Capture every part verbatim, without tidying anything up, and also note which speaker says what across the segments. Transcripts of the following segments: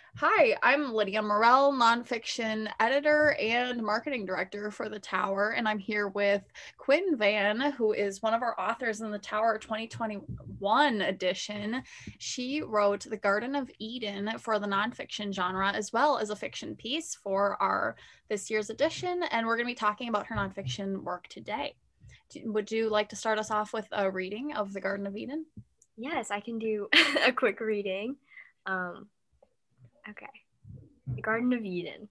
Speaker 1: Hi, I'm Lydia Morell, nonfiction editor and marketing director for The Tower, and I'm here with Quinn Van, who is one of our authors in The Tower twenty twenty-one edition. She wrote The Garden of Eden for the nonfiction genre, as well as a fiction piece for our this year's edition, and we're going to be talking about her nonfiction work today. Would you like to start us off with a reading of The Garden of Eden?
Speaker 2: Yes, I can do a quick reading. Um, okay. The Garden of Eden.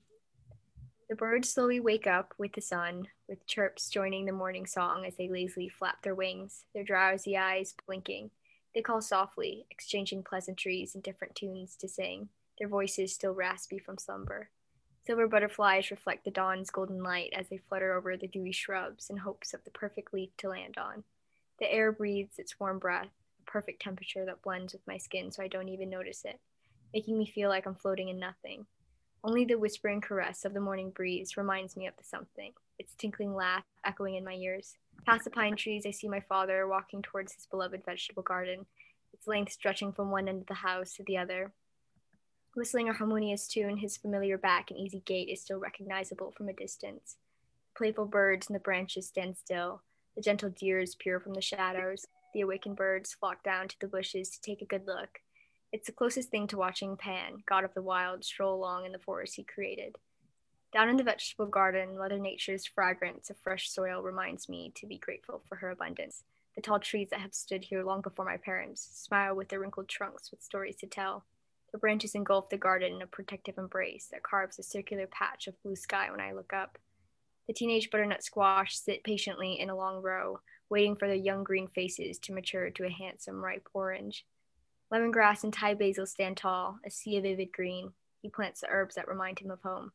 Speaker 2: The birds slowly wake up with the sun, with chirps joining the morning song as they lazily flap their wings, their drowsy eyes blinking. They call softly, exchanging pleasantries and different tunes to sing, their voices still raspy from slumber. Silver butterflies reflect the dawn's golden light as they flutter over the dewy shrubs in hopes of the perfect leaf to land on. The air breathes its warm breath, a perfect temperature that blends with my skin so I don't even notice it, making me feel like I'm floating in nothing. Only the whispering caress of the morning breeze reminds me of the something, its tinkling laugh echoing in my ears. Past the pine trees, I see my father walking towards his beloved vegetable garden, its length stretching from one end of the house to the other. Whistling a harmonious tune, his familiar back and easy gait is still recognizable from a distance. The playful birds in the branches stand still. The gentle deers peer from the shadows. The awakened birds flock down to the bushes to take a good look. It's the closest thing to watching Pan, god of the wild, stroll along in the forest he created. Down in the vegetable garden, Mother Nature's fragrance of fresh soil reminds me to be grateful for her abundance. The tall trees that have stood here long before my parents smile with their wrinkled trunks with stories to tell. The branches engulf the garden in a protective embrace that carves a circular patch of blue sky when I look up. The teenage butternut squash sit patiently in a long row, waiting for their young green faces to mature to a handsome ripe orange. Lemongrass and Thai basil stand tall, a sea of vivid green. He plants the herbs that remind him of home.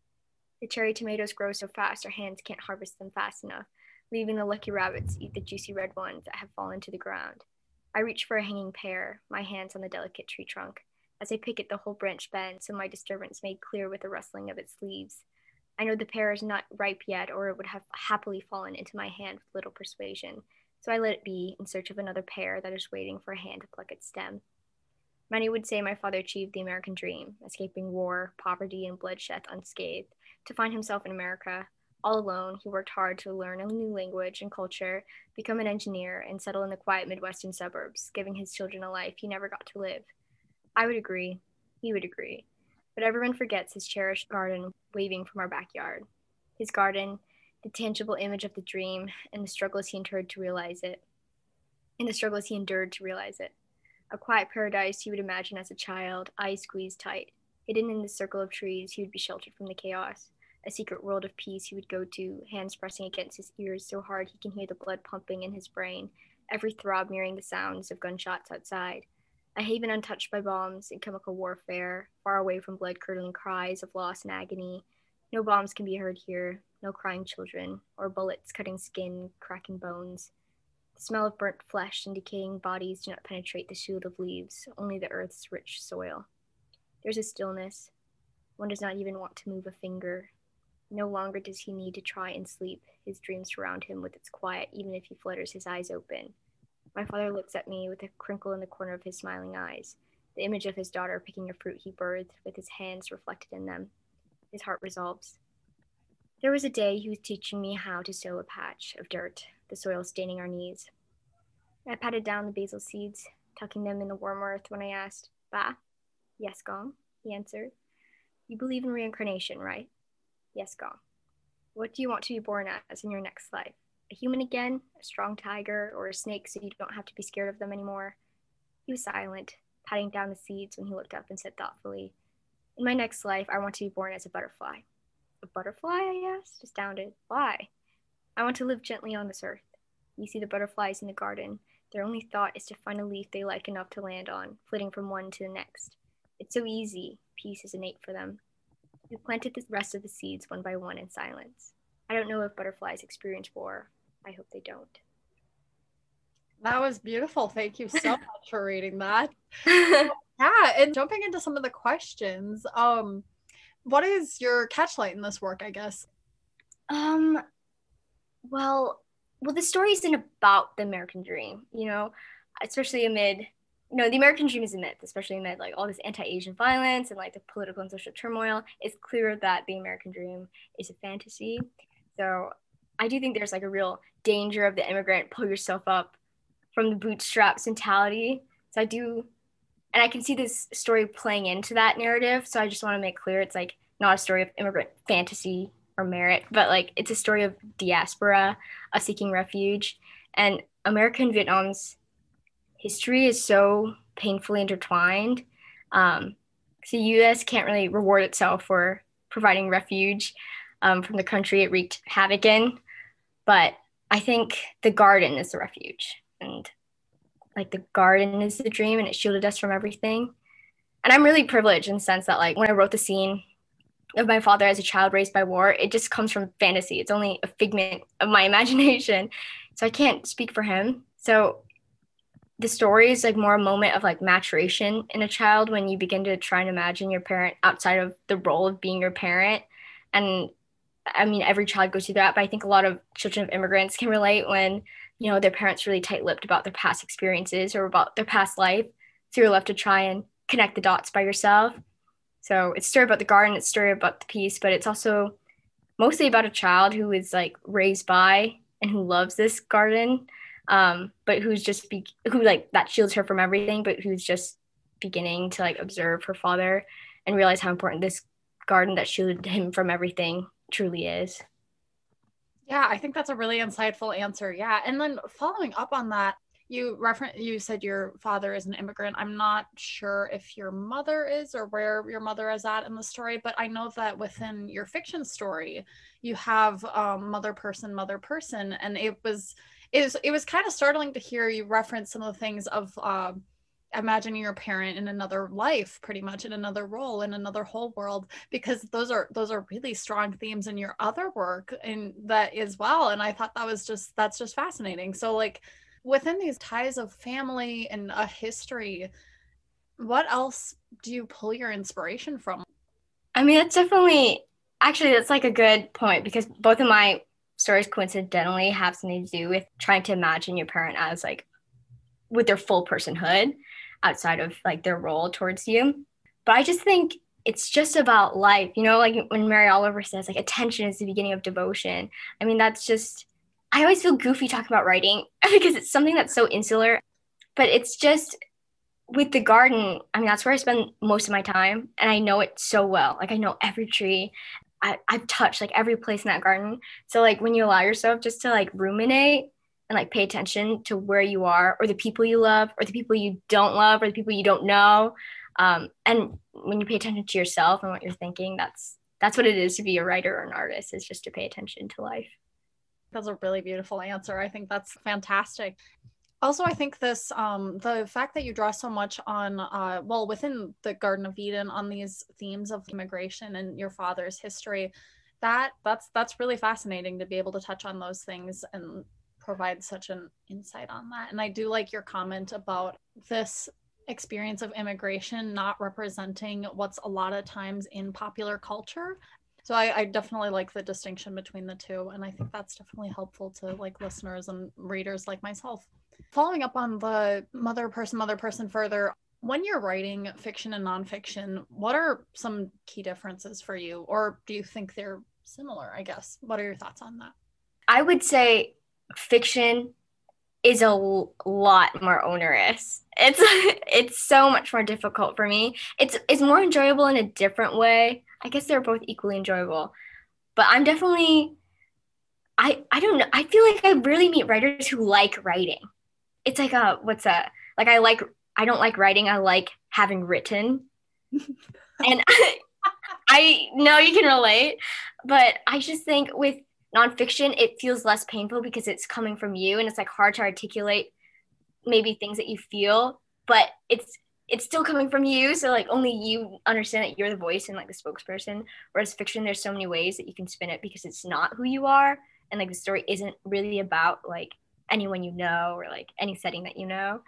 Speaker 2: The cherry tomatoes grow so fast our hands can't harvest them fast enough, leaving the lucky rabbits eat the juicy red ones that have fallen to the ground. I reach for a hanging pear, my hands on the delicate tree trunk. As I pick it, the whole branch bends, so my disturbance made clear with the rustling of its leaves. I know the pear is not ripe yet, or it would have happily fallen into my hand with little persuasion, so I let it be in search of another pear that is waiting for a hand to pluck its stem. Many would say my father achieved the American dream, escaping war, poverty, and bloodshed unscathed, to find himself in America. All alone, he worked hard to learn a new language and culture, become an engineer, and settle in the quiet Midwestern suburbs, giving his children a life he never got to live. I would agree. He would agree. But everyone forgets his cherished garden waving from our backyard. His garden, the tangible image of the dream, and the struggles he endured to realize it. And the struggles he endured to realize it. A quiet paradise he would imagine as a child, eyes squeezed tight. Hidden in the circle of trees, he would be sheltered from the chaos. A secret world of peace he would go to, hands pressing against his ears so hard he can hear the blood pumping in his brain, every throb mirroring the sounds of gunshots outside. A haven untouched by bombs and chemical warfare, far away from blood-curdling cries of loss and agony. No bombs can be heard here, no crying children, or bullets cutting skin, cracking bones. The smell of burnt flesh and decaying bodies do not penetrate the shield of leaves, only the earth's rich soil. There's a stillness. One does not even want to move a finger. No longer does he need to try and sleep. His dreams surround him with its quiet, even if he flutters his eyes open. My father looks at me with a crinkle in the corner of his smiling eyes, the image of his daughter picking a fruit he birthed with his hands reflected in them. His heart resolves. There was a day he was teaching me how to sow a patch of dirt, the soil staining our knees. I patted down the basil seeds, tucking them in the warm earth when I asked, "Ba?" "Yes, Gong," he answered. "You believe in reincarnation, right?" "Yes, Gong." "What do you want to be born as in your next life? A human again? A strong tiger? Or a snake so you don't have to be scared of them anymore?" He was silent, patting down the seeds when he looked up and said thoughtfully, "In my next life, I want to be born as a butterfly." "A butterfly?" I asked, astounded. "Why?" "I want to live gently on this earth. You see the butterflies in the garden. Their only thought is to find a leaf they like enough to land on, flitting from one to the next. It's so easy. Peace is innate for them." We planted the rest of the seeds one by one in silence. I don't know if butterflies experience war. I hope they don't.
Speaker 1: That was beautiful. Thank you so much for reading that. Yeah, and jumping into some of the questions, um, what is your catchlight in this work, I guess?
Speaker 2: Um, well, well, the story isn't about the American dream, you know, especially amid no, the American dream is a myth, especially amid like all this anti-Asian violence and like the political and social turmoil. It's clear that the American dream is a fantasy. So I do think there's like a real danger of the immigrant pull yourself up from the bootstraps mentality. So I do, and I can see this story playing into that narrative. So I just want to make clear it's like not a story of immigrant fantasy or merit, but like it's a story of diaspora, of seeking refuge. And American Vietnam's history is so painfully intertwined. Um, so the U S can't really reward itself for providing refuge um, from the country it wreaked havoc in. But I think the garden is the refuge. And like the garden is the dream and it shielded us from everything. And I'm really privileged in the sense that like when I wrote the scene of my father as a child raised by war, it just comes from fantasy. It's only a figment of my imagination. So I can't speak for him. So the story is like more a moment of like maturation in a child when you begin to try and imagine your parent outside of the role of being your parent. And I mean, every child goes through that, but I think a lot of children of immigrants can relate when, you know, their parents really tight-lipped about their past experiences or about their past life. So you're left to try and connect the dots by yourself. So it's a story about the garden, it's a story about the piece, but it's also mostly about a child who is like raised by and who loves this garden, um, but who's just, be- who like that shields her from everything, but who's just beginning to like observe her father and realize how important this garden that shielded him from everything truly is.
Speaker 1: Yeah, I think that's a really insightful answer. Yeah. And then following up on that, you reference you said your father is an immigrant. I'm not sure if your mother is or where your mother is at in the story, but I know that within your fiction story, you have um, mother person, mother person, and it was it was it was kind of startling to hear you reference some of the things of uh, imagining your parent in another life, pretty much in another role, in another whole world, because those are those are really strong themes in your other work and that as well. And I thought that was just that's just fascinating. So like within these ties of family and a history, what else do you pull your inspiration from?
Speaker 2: I mean, that's definitely, actually, that's like a good point because both of my stories coincidentally have something to do with trying to imagine your parent as like with their full personhood outside of like their role towards you. But I just think it's just about life, you know, like when Mary Oliver says like attention is the beginning of devotion. I mean, that's just, I always feel goofy talking about writing because it's something that's so insular, but it's just with the garden. I mean, that's where I spend most of my time and I know it so well. Like I know every tree. I, I've touched like every place in that garden. So like when you allow yourself just to like ruminate and like pay attention to where you are or the people you love or the people you don't love or the people you don't know. Um, and when you pay attention to yourself and what you're thinking, that's that's what it is to be a writer or an artist, is just to pay attention to life.
Speaker 1: That's a really beautiful answer. I think that's fantastic. Also, I think this, um, the fact that you draw so much on, uh, well, within the Garden of Eden on these themes of immigration and your father's history, that that's that's really fascinating to be able to touch on those things and provide such an insight on that. And I do like your comment about this experience of immigration not representing what's a lot of times in popular culture. So I, I definitely like the distinction between the two. And I think that's definitely helpful to like listeners and readers like myself. Following up on the mother person, mother person further, when you're writing fiction and nonfiction, what are some key differences for you? Or do you think they're similar, I guess? What are your thoughts on that?
Speaker 2: I would say fiction is a l- lot more onerous. It's it's so much more difficult for me. It's it's more enjoyable in a different way. I guess they're both equally enjoyable. But I'm definitely I I don't know. I feel like I really meet writers who like writing. It's like a what's that? Like I like I don't like writing. I like having written. And I, I know you can relate, but I just think with nonfiction, it feels less painful because it's coming from you and it's like hard to articulate maybe things that you feel, but it's it's still coming from you. So like only you understand that you're the voice and like the spokesperson. Whereas fiction, there's so many ways that you can spin it because it's not who you are. And like the story isn't really about like anyone you know or like any setting that you know.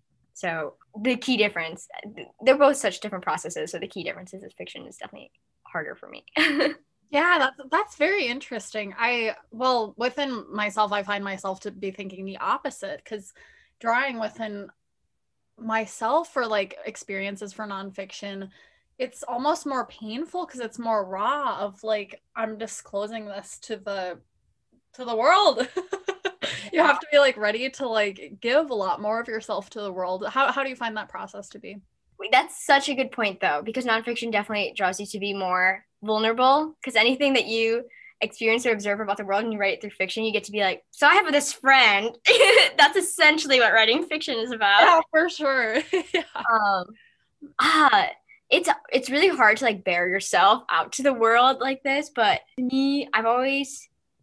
Speaker 2: So the key difference, they're both such different processes. So the key differences is fiction is definitely harder for me.
Speaker 1: Yeah, that's that's very interesting. I well, within myself, I find myself to be thinking the opposite because drawing within myself for like experiences for nonfiction, it's almost more painful because it's more raw of like, I'm disclosing this to the to the world. You have to be like ready to like give a lot more of yourself to the world. How how do you find that process to be?
Speaker 2: Wait, that's such a good point though, because nonfiction definitely draws you to be more vulnerable. Because anything that you experience or observe about the world and you write it through fiction, you get to be like, so I have this friend. That's essentially what writing fiction is about.
Speaker 1: Yeah, for sure. Yeah.
Speaker 2: Um, ah, it's it's really hard to like bear yourself out to the world like this, but to me, I've always,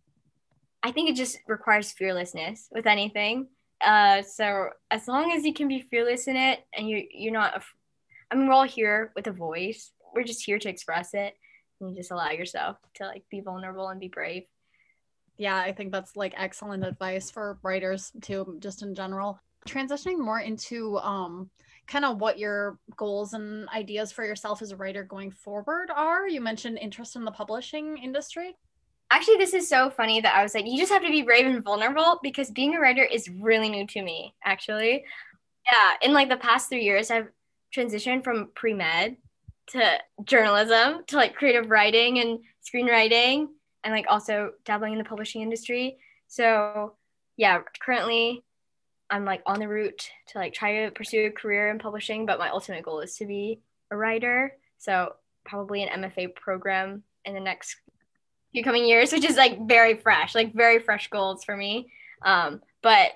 Speaker 2: I think it just requires fearlessness with anything. Uh, so as long as you can be fearless in it, and you you're not, af- I mean, we're all here with a voice. We're just here to express it, and you just allow yourself to like be vulnerable and be brave.
Speaker 1: Yeah, I think that's like excellent advice for writers too, just in general. Transitioning more into um kind of what your goals and ideas for yourself as a writer going forward are. You mentioned interest in the publishing industry.
Speaker 2: Actually, this is so funny that I was like, you just have to be brave and vulnerable, because being a writer is really new to me, actually. Yeah, in like the past three years, I've transitioned from pre-med to journalism to like creative writing and screenwriting, and like also dabbling in the publishing industry. So yeah, currently I'm like on the route to like try to pursue a career in publishing, but my ultimate goal is to be a writer. So probably an M F A program in the next few coming years, which is like very fresh, like very fresh goals for me. Um, but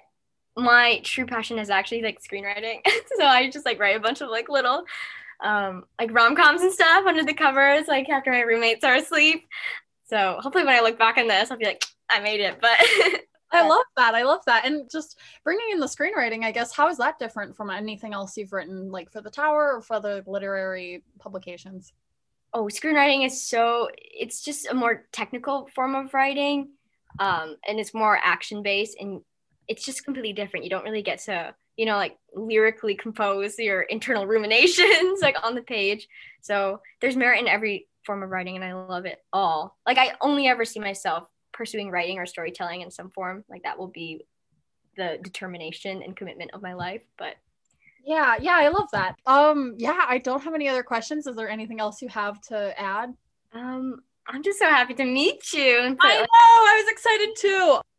Speaker 2: my true passion is actually like screenwriting. So I just like write a bunch of like little um, like rom-coms and stuff under the covers, like after my roommates are asleep. So hopefully when I look back on this, I'll be like, I made it. But
Speaker 1: I love that. I love that. And just bringing in the screenwriting, I guess, how is that different from anything else you've written, like for the Tower or for other literary publications?
Speaker 2: oh, screenwriting is so, it's just a more technical form of writing. Um, and it's more action based, and it's just completely different. You don't really get to, you know, like lyrically compose your internal ruminations like on the page. So there's merit in every form of writing, and I love it all. Like I only ever see myself pursuing writing or storytelling in some form. Like that will be the determination and commitment of my life. But
Speaker 1: Yeah, yeah, I love that. Um, yeah, I don't have any other questions. Is there anything else you have to add?
Speaker 2: um, I'm just so happy to meet you. And
Speaker 1: I know, I was excited too.